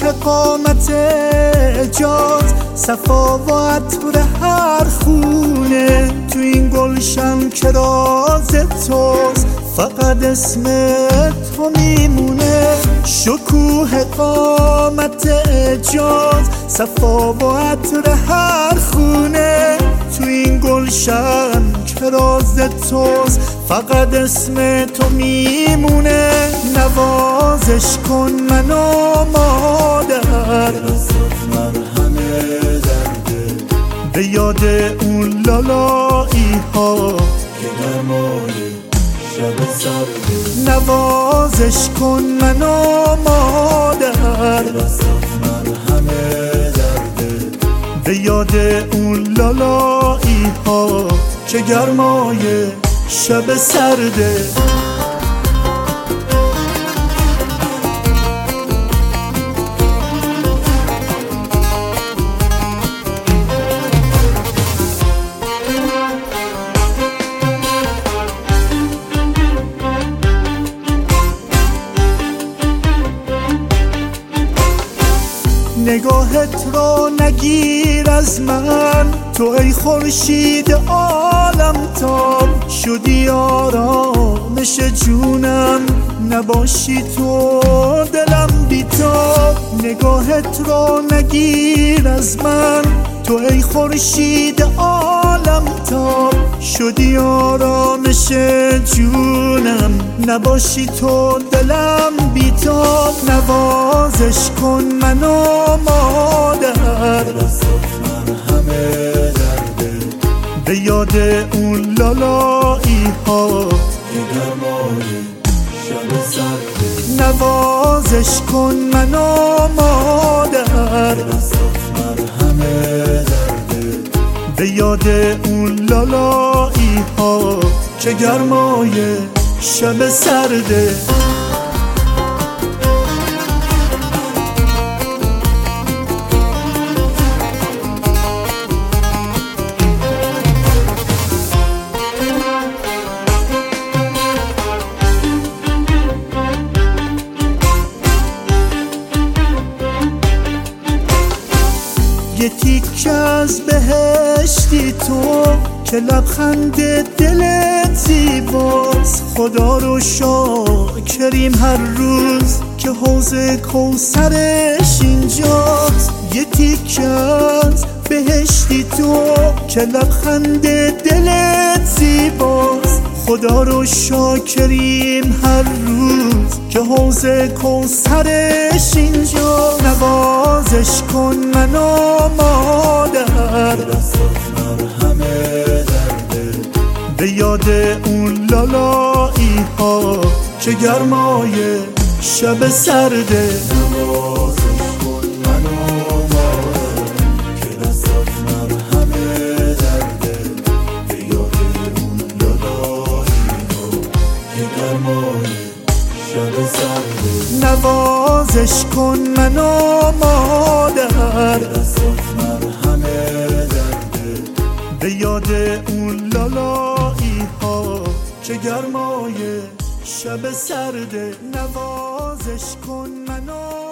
قامت اعجاز، صفا و عطر هر خونه تو این گلشن که راز توست، فقط اسم تو میمونه. شکوه قامت اعجاز، صفا و عطر هر خونه تو این گلشن که راز توست، فقط اسم تو میمونه. نوازش کن منو مادر، مرهمه درده به یاد اون لالایی ها که گرمای شب سرده. نوازش کن منو مادر، مرهمه درده به یاد اون لالایی ها که گرمای شب سرده. نگاهت رو نگیر از من، تو ای خورشید عالم تاب، شدی آرامش جونم، نباشی تو دلم بیتاب. نگاهت رو نگیر از من، تو ای خورشید عالم تاب، شدی آرامش جونم، نباشی تو دلم بیتاب. نوازش کن منو مادر، مرهمه درده به یاد اون لالایی ها که گرمای شب سرده. نوازش کن منو مادر، مرهمه درده به یاد اون لالایی ها که گرمای شب سرده. یه تیکه از بهشتی تو که لبخند دلت زیباست، خدا رو شاکریم هر روز که حوض کوثرش اینجاست. یه تیکه از بهشتی تو که لبخند دلت زیباست، خدا رو شاکریم هر روز که حوض کوثرش اینجا. نوازش کن منو مادر، مرهمه درده به یاد اون لالایی ها که گرمای شب سرده. نوازش کن منو مادر که دستات مرهمه درده به یاد اون لالایی ها که گرمای شب سرده. نوازش کن منو مادر، دستات مرهمه درده به یاد اون لالایی ها که گرمای شب سرده. نوازش کن منو